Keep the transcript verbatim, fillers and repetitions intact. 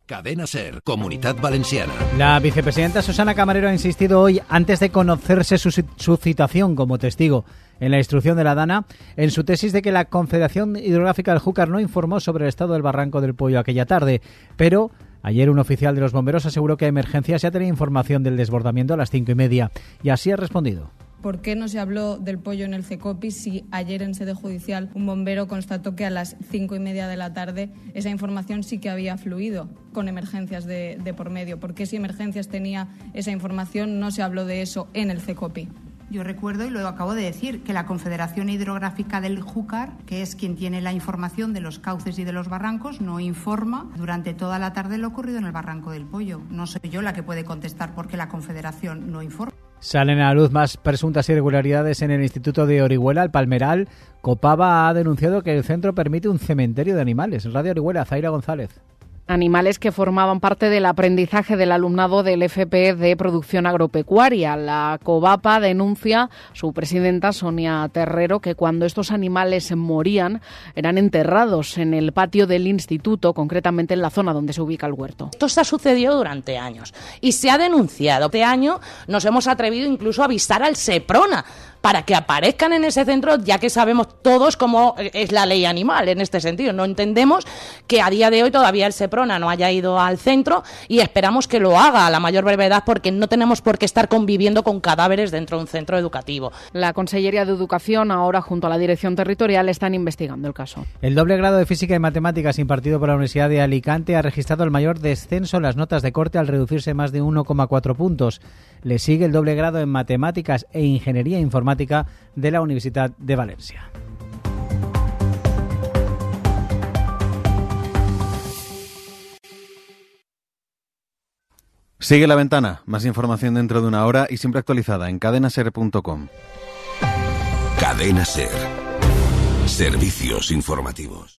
Cadena SER, Comunitat Valenciana. La vicepresidenta Susana Camarero ha insistido hoy, antes de conocerse su, su citación como testigo en la instrucción de la DANA, en su tesis de que la Confederación Hidrográfica del Júcar no informó sobre el estado del barranco del Pollo aquella tarde, pero ayer un oficial de los bomberos aseguró que a Emergencias ya tenía información del desbordamiento a las cinco y media, y así ha respondido. ¿Por qué no se habló del pollo en el CECOPI si ayer en sede judicial un bombero constató que a las cinco y media de la tarde esa información sí que había fluido con Emergencias de, de por medio? ¿Por qué si Emergencias tenía esa información no se habló de eso en el CECOPI? Yo recuerdo, y lo acabo de decir, que la Confederación Hidrográfica del Júcar, que es quien tiene la información de los cauces y de los barrancos, no informa durante toda la tarde lo ocurrido en el barranco del Pollo. No soy yo la que puede contestar por qué la Confederación no informa. Salen a la luz más presuntas irregularidades en el Instituto de Orihuela, el Palmeral. Copava ha denunciado que el centro permite un cementerio de animales. Radio Orihuela, Zaira González. Animales que formaban parte del aprendizaje del alumnado del F P de Producción Agropecuaria. La Covapa denuncia, su presidenta Sonia Terrero, que cuando estos animales morían eran enterrados en el patio del instituto, concretamente en la zona donde se ubica el huerto. Esto está sucedido durante años y se ha denunciado. Este año nos hemos atrevido incluso a avisar al Seprona para que aparezcan en ese centro, ya que sabemos todos cómo es la ley animal en este sentido. No entendemos que a día de hoy todavía el Seprona no haya ido al centro y esperamos que lo haga a la mayor brevedad, porque no tenemos por qué estar conviviendo con cadáveres dentro de un centro educativo. La Consellería de Educación, ahora junto a la Dirección Territorial, están investigando el caso. El doble grado de Física y Matemáticas impartido por la Universidad de Alicante ha registrado el mayor descenso en las notas de corte al reducirse más de uno coma cuatro puntos. Le sigue el doble grado en Matemáticas e Ingeniería Informática de la Universidad de Valencia. Sigue La Ventana, más información dentro de una hora y siempre actualizada en cadena ser punto com. Cadena SER, servicios informativos.